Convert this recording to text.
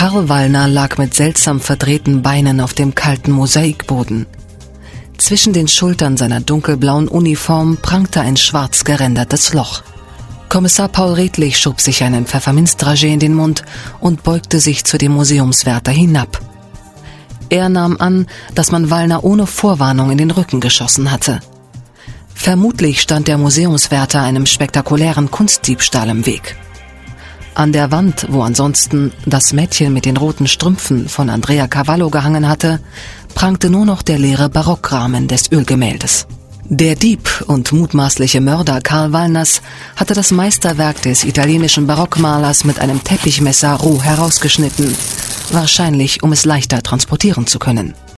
Karl Wallner lag mit seltsam verdrehten Beinen auf dem kalten Mosaikboden. Zwischen den Schultern seiner dunkelblauen Uniform prangte ein schwarz gerändertes Loch. Kommissar Paul Redlich schob sich einen Pfefferminzdragé in den Mund und beugte sich zu dem Museumswärter hinab. Er nahm an, dass man Wallner ohne Vorwarnung in den Rücken geschossen hatte. Vermutlich stand der Museumswärter einem spektakulären Kunstdiebstahl im Weg. An der Wand, wo ansonsten das Mädchen mit den roten Strümpfen von Andrea Cavallo gehangen hatte, prangte nur noch der leere Barockrahmen des Ölgemäldes. Der Dieb und mutmaßliche Mörder Karl Wallners hatte das Meisterwerk des italienischen Barockmalers mit einem Teppichmesser roh herausgeschnitten, wahrscheinlich um es leichter transportieren zu können.